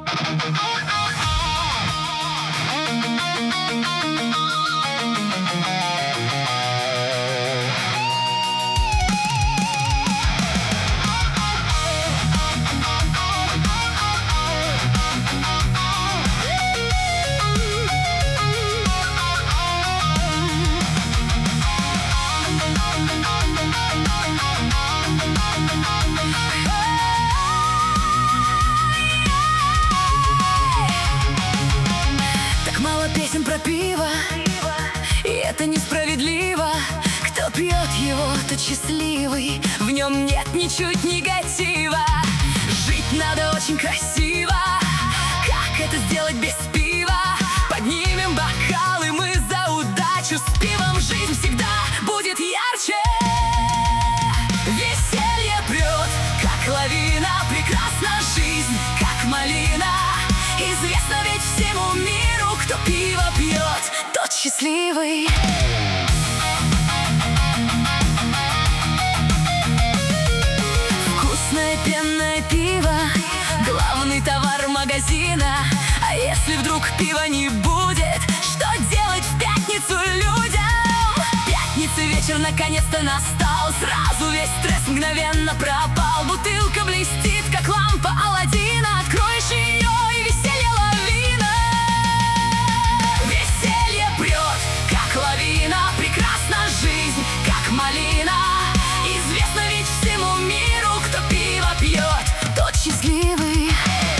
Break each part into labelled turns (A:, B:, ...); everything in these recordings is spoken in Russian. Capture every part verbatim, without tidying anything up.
A: Песен про пиво, и это несправедливо. Кто пьет его, тот счастливый, в нем нет ничуть негатива. Жить надо очень красиво, как это сделать без пива? Поднимем бокалы мы за удачу, с пивом жизнь всегда будет ярче. Веселье прет, как лавина, прекрасна жизнь, как малина. Известно ведь всему миру, кто пиво пьет, тот счастливый. Вкусное пенное пиво — главный товар магазина. А если вдруг пива не будет, что делать в пятницу людям? Пятница вечер наконец-то настал, сразу весь стресс мгновенно пропал. Бутылка блестит, как лампа Аладдина. Откроешь ее, и веселье лавина. Веселье прет, как лавина, прекрасна жизнь, как малина. Известно ведь всему миру, кто пиво пьет, тот счастливый.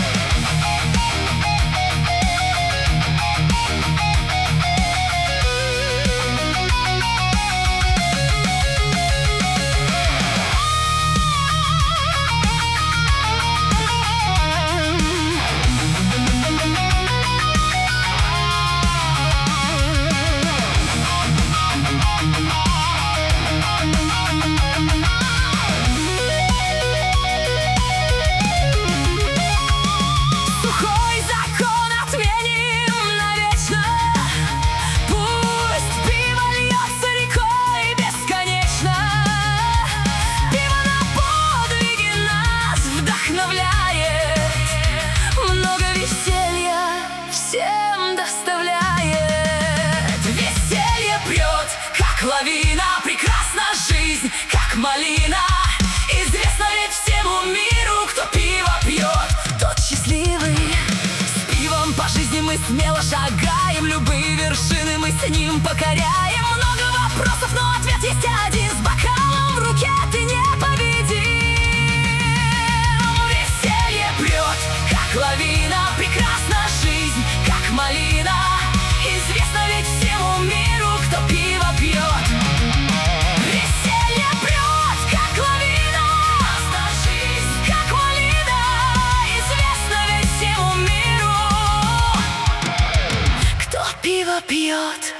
A: Много веселья всем доставляет. Веселье прет, как лавина, прекрасна жизнь, как малина. Известно ведь всему миру, кто пиво пьет, тот счастливый. С пивом по жизни мы смело шагаем, любые вершины мы с ним покоряем. Много вопросов, но ответ есть один: с бокалом в руке ты непобедим. Лавина, прекрасна жизнь, как малина. Известно ведь всему миру, кто пиво пьет. Веселье прет, как лавина, прекрасна жизнь, как малина. Известно ведь всему миру, кто пиво пьет.